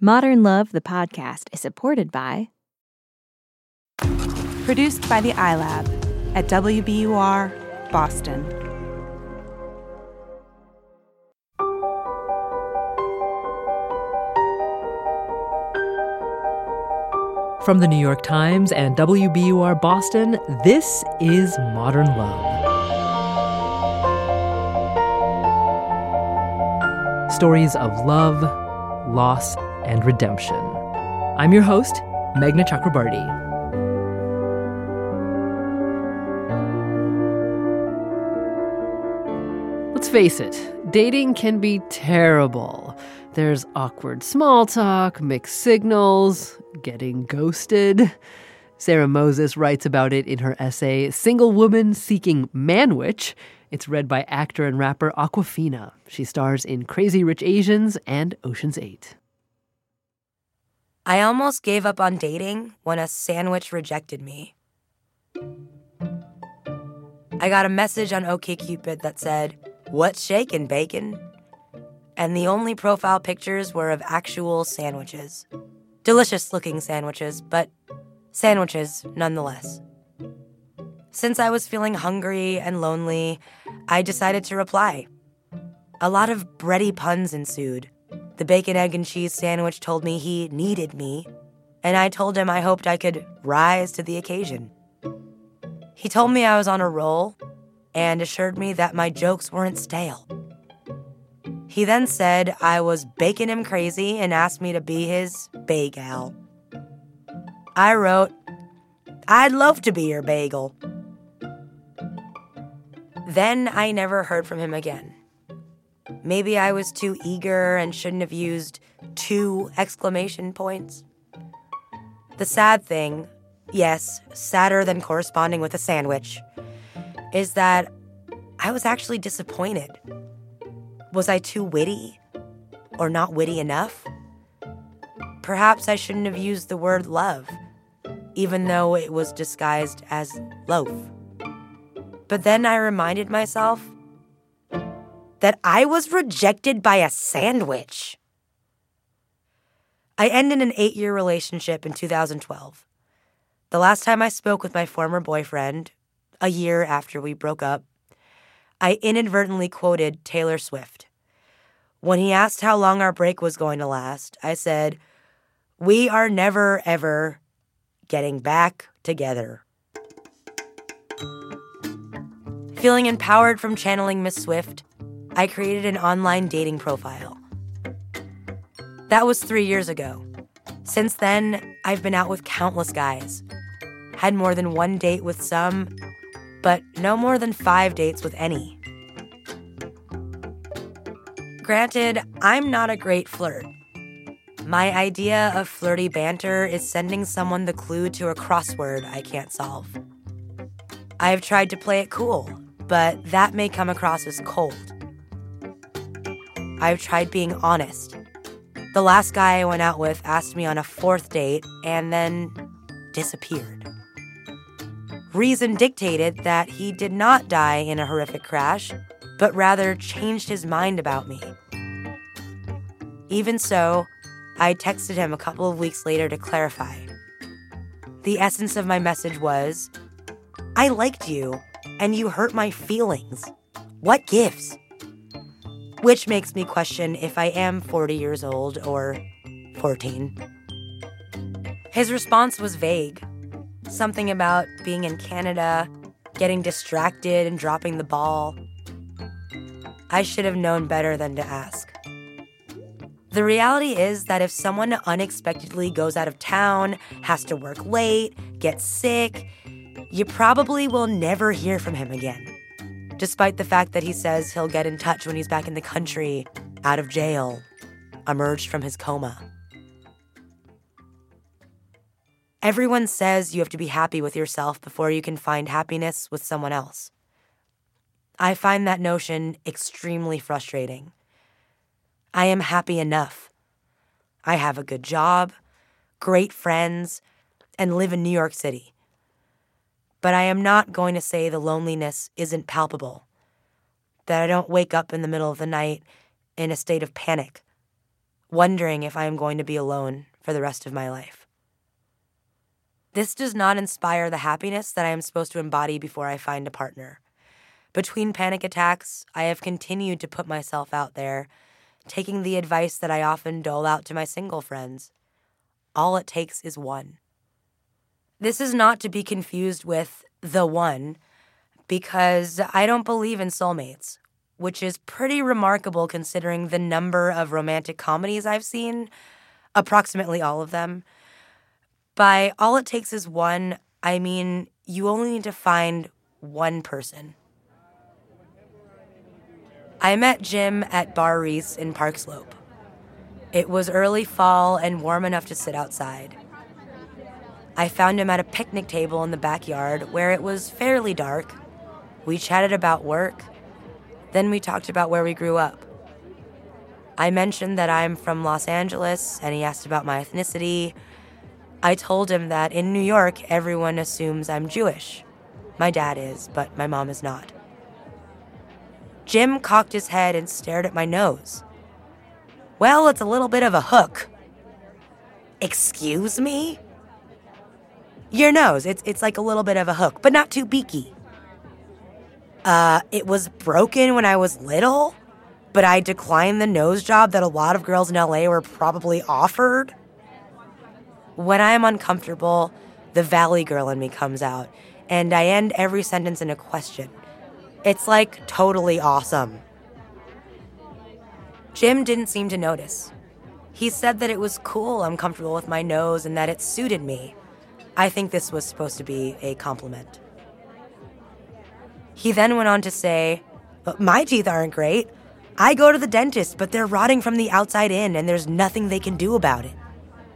Modern Love, the podcast, is supported by... Produced by the iLab at WBUR, Boston. From the New York Times and WBUR Boston, this is Modern Love. Stories of love, loss, and redemption. I'm your host, Meghna Chakrabarty. Let's face it, dating can be terrible. There's awkward small talk, mixed signals, getting ghosted. Sarah Moses writes about it in her essay, Single Woman Seeking Manwich. It's read by actor and rapper Awkwafina. She stars in Crazy Rich Asians and Ocean's 8. I almost gave up on dating when a sandwich rejected me. I got a message on OkCupid that said, "What's shakin', bacon?" And the only profile pictures were of actual sandwiches. Delicious-looking sandwiches, but sandwiches nonetheless. Since I was feeling hungry and lonely, I decided to reply. A lot of bready puns ensued. The bacon, egg, and cheese sandwich told me he needed me, and I told him I hoped I could rise to the occasion. He told me I was on a roll and assured me that my jokes weren't stale. He then said I was baking him crazy and asked me to be his bagel. I wrote, "I'd love to be your bagel." Then I never heard from him again. Maybe I was too eager and shouldn't have used 2 exclamation points. The sad thing, yes, sadder than corresponding with a sandwich, is that I was actually disappointed. Was I too witty? Or not witty enough? Perhaps I shouldn't have used the word love, even though it was disguised as loaf. But then I reminded myself that I was rejected by a sandwich. I ended an 8-year relationship in 2012. The last time I spoke with my former boyfriend, a year after we broke up, I inadvertently quoted Taylor Swift. When he asked how long our break was going to last, I said, "We are never, ever getting back together." Feeling empowered from channeling Miss Swift, I created an online dating profile. That was 3 years ago. Since then, I've been out with countless guys. Had more than 1 date with some, but no more than 5 dates with any. Granted, I'm not a great flirt. My idea of flirty banter is sending someone the clue to a crossword I can't solve. I've tried to play it cool, but that may come across as cold. I've tried being honest. The last guy I went out with asked me on a 4th date and then disappeared. Reason dictated that he did not die in a horrific crash, but rather changed his mind about me. Even so, I texted him a couple of weeks later to clarify. The essence of my message was, "I liked you, and you hurt my feelings. What gives?" Which makes me question if I am 40 years old or 14. His response was vague. Something about being in Canada, getting distracted and dropping the ball. I should have known better than to ask. The reality is that if someone unexpectedly goes out of town, has to work late, gets sick, you probably will never hear from him again, despite the fact that he says he'll get in touch when he's back in the country, out of jail, emerged from his coma. Everyone says you have to be happy with yourself before you can find happiness with someone else. I find that notion extremely frustrating. I am happy enough. I have a good job, great friends, and live in New York City. But I am not going to say the loneliness isn't palpable, that I don't wake up in the middle of the night in a state of panic, wondering if I am going to be alone for the rest of my life. This does not inspire the happiness that I am supposed to embody before I find a partner. Between panic attacks, I have continued to put myself out there, taking the advice that I often dole out to my single friends. All it takes is one. This is not to be confused with the one, because I don't believe in soulmates, which is pretty remarkable considering the number of romantic comedies I've seen, approximately all of them. By all it takes is one, I mean you only need to find one person. I met Jim at Bar Reese in Park Slope. It was early fall and warm enough to sit outside. I found him at a picnic table in the backyard where it was fairly dark. We chatted about work. Then we talked about where we grew up. I mentioned that I'm from Los Angeles, and he asked about my ethnicity. I told him that in New York, everyone assumes I'm Jewish. My dad is, but my mom is not. Jim cocked his head and stared at my nose. Well, it's a little bit of a hook. Excuse me? Your nose, it's like a little bit of a hook, but not too beaky. It was broken when I was little, but I declined the nose job that a lot of girls in LA were probably offered. When I am uncomfortable, the valley girl in me comes out, and I end every sentence in a question. It's like totally awesome. Jim didn't seem to notice. He said that it was cool I'm comfortable with my nose and that it suited me. I think this was supposed to be a compliment. He then went on to say, my teeth aren't great. I go to the dentist, but they're rotting from the outside in, and there's nothing they can do about it.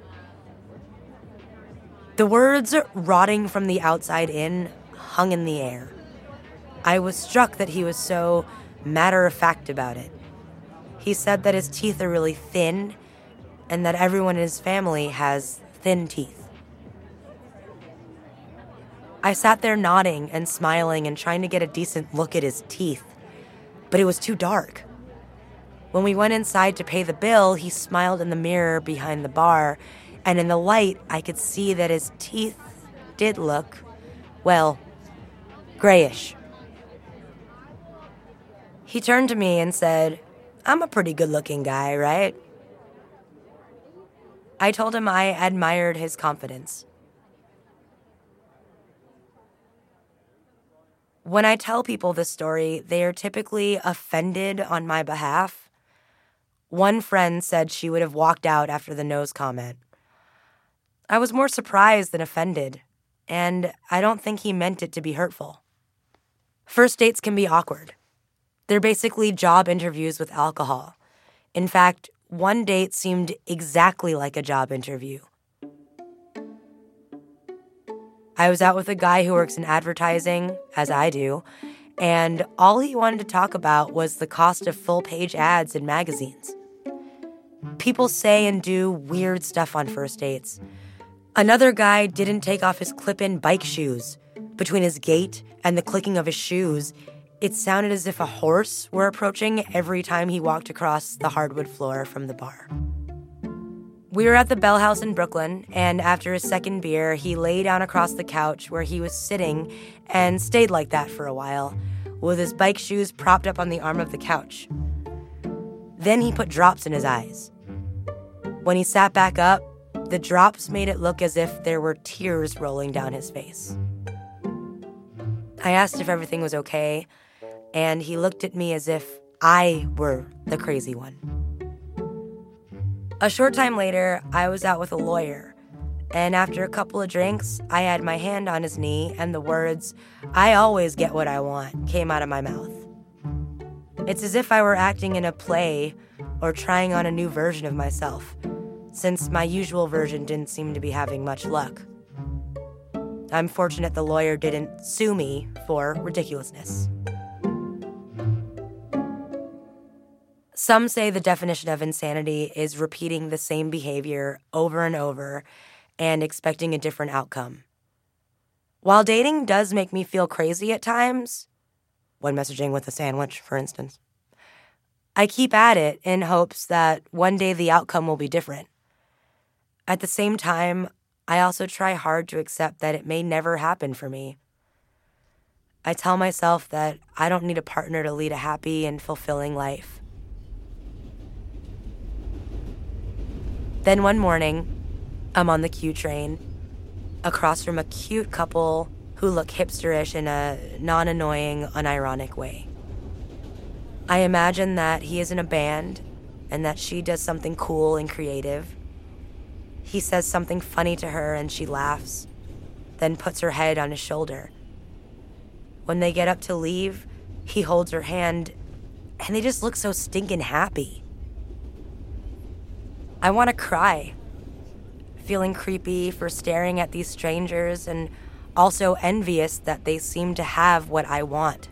The words rotting from the outside in hung in the air. I was struck that he was so matter-of-fact about it. He said that his teeth are really thin, and that everyone in his family has thin teeth. I sat there nodding and smiling and trying to get a decent look at his teeth, but it was too dark. When we went inside to pay the bill, he smiled in the mirror behind the bar, and in the light, I could see that his teeth did look, well, grayish. He turned to me and said, I'm a pretty good-looking guy, right? I told him I admired his confidence. When I tell people this story, they are typically offended on my behalf. One friend said she would have walked out after the nose comment. I was more surprised than offended, and I don't think he meant it to be hurtful. First dates can be awkward. They're basically job interviews with alcohol. In fact, one date seemed exactly like a job interview. I was out with a guy who works in advertising, as I do, and all he wanted to talk about was the cost of full-page ads in magazines. People say and do weird stuff on first dates. Another guy didn't take off his clip-in bike shoes. Between his gait and the clicking of his shoes, it sounded as if a horse were approaching every time he walked across the hardwood floor from the bar. We were at the Bell House in Brooklyn, and after his second beer, he lay down across the couch where he was sitting and stayed like that for a while, with his bike shoes propped up on the arm of the couch. Then he put drops in his eyes. When he sat back up, the drops made it look as if there were tears rolling down his face. I asked if everything was okay, and he looked at me as if I were the crazy one. A short time later, I was out with a lawyer, and after a couple of drinks, I had my hand on his knee, and the words, "I always get what I want," came out of my mouth. It's as if I were acting in a play or trying on a new version of myself, since my usual version didn't seem to be having much luck. I'm fortunate the lawyer didn't sue me for ridiculousness. Some say the definition of insanity is repeating the same behavior over and over and expecting a different outcome. While dating does make me feel crazy at times, when messaging with a sandwich, for instance, I keep at it in hopes that one day the outcome will be different. At the same time, I also try hard to accept that it may never happen for me. I tell myself that I don't need a partner to lead a happy and fulfilling life. Then one morning, I'm on the Q train, across from a cute couple who look hipsterish in a non-annoying, unironic way. I imagine that he is in a band and that she does something cool and creative. He says something funny to her and she laughs, then puts her head on his shoulder. When they get up to leave, he holds her hand and they just look so stinking happy. I want to cry, feeling creepy for staring at these strangers and also envious that they seem to have what I want.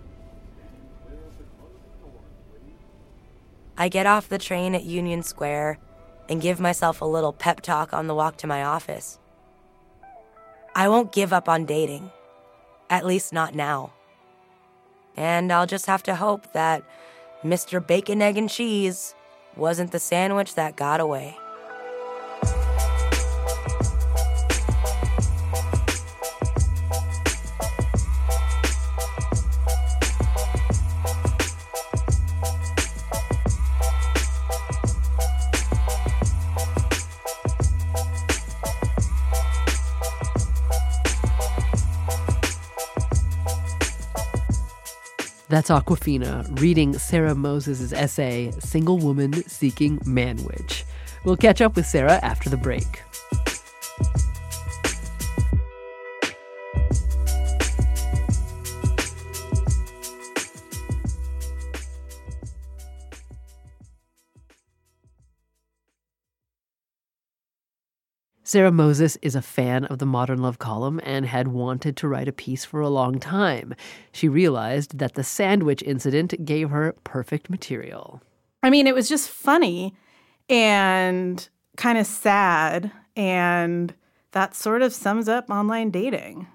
I get off the train at Union Square and give myself a little pep talk on the walk to my office. I won't give up on dating, at least not now. And I'll just have to hope that Mr. Bacon, Egg, and Cheese wasn't the sandwich that got away. That's Awkwafina reading Sarah Moses' essay, Single Woman Seeking Manwich. We'll catch up with Sarah after the break. Sarah Moses is a fan of the Modern Love column and had wanted to write a piece for a long time. She realized that the sandwich incident gave her perfect material. I mean, it was just funny and kind of sad, and that sort of sums up online dating.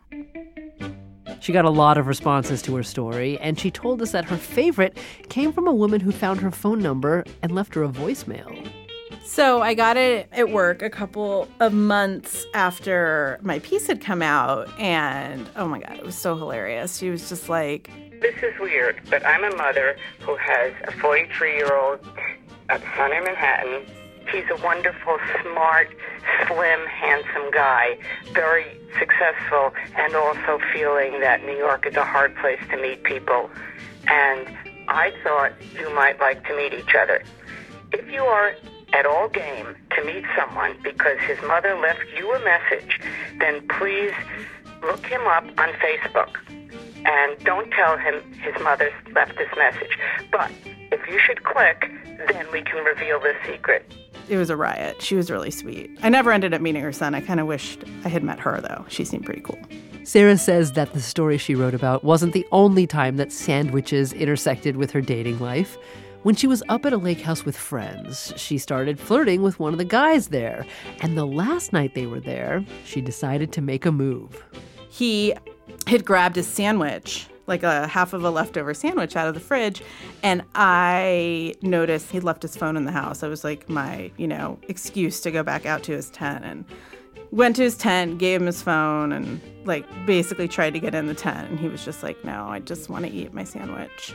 She got a lot of responses to her story, and she told us that her favorite came from a woman who found her phone number and left her a voicemail. So I got it at work a couple of months after my piece had come out, and oh my God, it was so hilarious. She was just like, "This is weird, but I'm a mother who has a 43-year-old son in Manhattan. He's a wonderful, smart, slim, handsome guy, very successful, and also feeling that New York is a hard place to meet people. And I thought you might like to meet each other. If you are at all game to meet someone because his mother left you a message, then please look him up on Facebook and don't tell him his mother left this message. But if you should click, then we can reveal the secret." It was a riot. She was really sweet. I never ended up meeting her son. I kind of wished I had met her, though. She seemed pretty cool. Sarah says that the story she wrote about wasn't the only time that sandwiches intersected with her dating life. When she was up at a lake house with friends, she started flirting with one of the guys there. And the last night they were there, she decided to make a move. He had grabbed his sandwich, like a half of a leftover sandwich out of the fridge, and I noticed he'd left his phone in the house. It was like my, excuse to go back out to his tent, and went to his tent, gave him his phone, and basically tried to get in the tent. And he was just like, "No, I just want to eat my sandwich."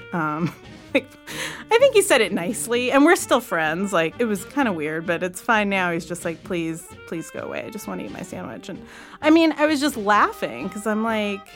I think he said it nicely, and we're still friends. It was kind of weird, but it's fine now. He's just like, please go away. I just want to eat my sandwich. And I mean, I was just laughing because I'm like,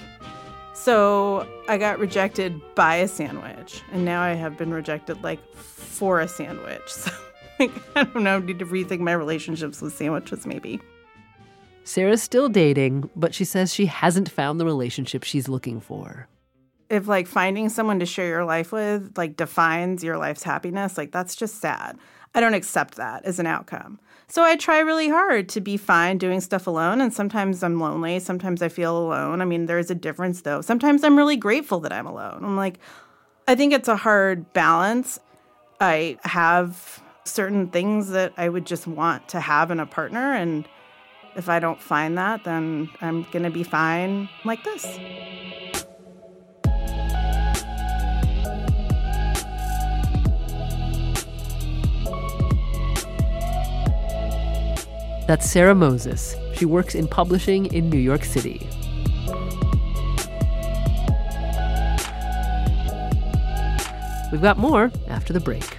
so I got rejected by a sandwich, and now I have been rejected for a sandwich. So I don't know, I need to rethink my relationships with sandwiches maybe. Sarah's still dating, but she says she hasn't found the relationship she's looking for. If finding someone to share your life with defines your life's happiness, that's just sad. I don't accept that as an outcome. So I try really hard to be fine doing stuff alone, and sometimes I'm lonely, sometimes I feel alone. I mean, there's a difference though. Sometimes I'm really grateful that I'm alone. I'm I think it's a hard balance. I have certain things that I would just want to have in a partner, and if I don't find that, then I'm going to be fine like this. That's Sarah Moses. She works in publishing in New York City. We've got more after the break.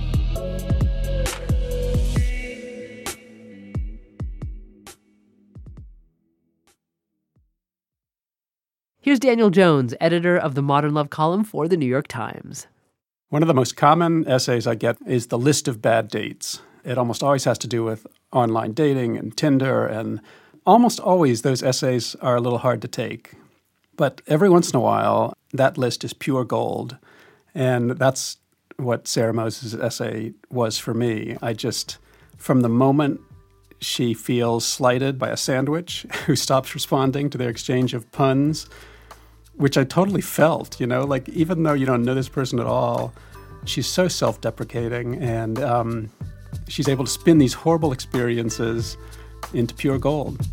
Here's Daniel Jones, editor of the Modern Love column for the New York Times. One of the most common essays I get is the list of bad dates. It almost always has to do with online dating and Tinder, and almost always those essays are a little hard to take. But every once in a while, that list is pure gold. And that's what Sarah Moses' essay was for me. From the moment she feels slighted by a sandwich who stops responding to their exchange of puns, which I totally felt, like even though you don't know this person at all, she's so self-deprecating and she's able to spin these horrible experiences into pure gold.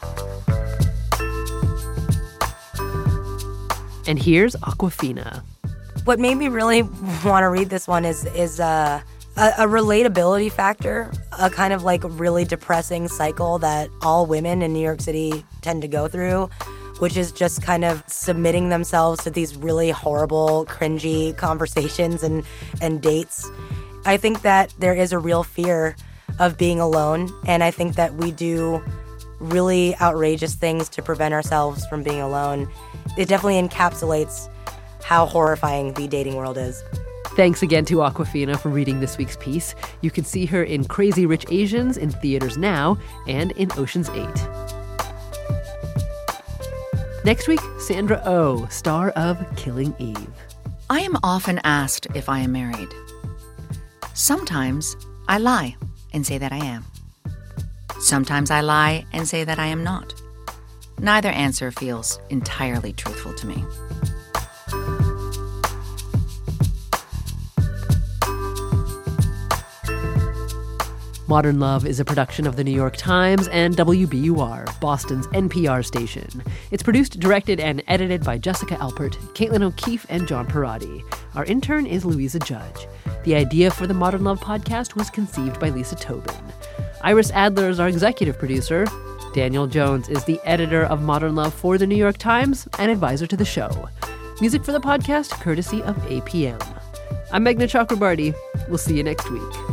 And here's Awkwafina. What made me really want to read this one is a relatability factor, a kind of like really depressing cycle that all women in New York City tend to go through, which is just kind of submitting themselves to these really horrible, cringy conversations and dates. I think that there is a real fear of being alone, and I think that we do really outrageous things to prevent ourselves from being alone. It definitely encapsulates how horrifying the dating world is. Thanks again to Awkwafina for reading this week's piece. You can see her in Crazy Rich Asians in theaters now and in Ocean's 8. Next week, Sandra Oh, star of Killing Eve. I am often asked if I am married. Sometimes I lie and say that I am. Sometimes I lie and say that I am not. Neither answer feels entirely truthful to me. Modern Love is a production of the New York Times and WBUR, Boston's NPR station. It's produced, directed, and edited by Jessica Alpert, Caitlin O'Keefe, and John Parati. Our intern is Louisa Judge. The idea for the Modern Love podcast was conceived by Lisa Tobin. Iris Adler is our executive producer. Daniel Jones is the editor of Modern Love for the New York Times and advisor to the show. Music for the podcast, courtesy of APM. I'm Meghna Chakrabarty. We'll see you next week.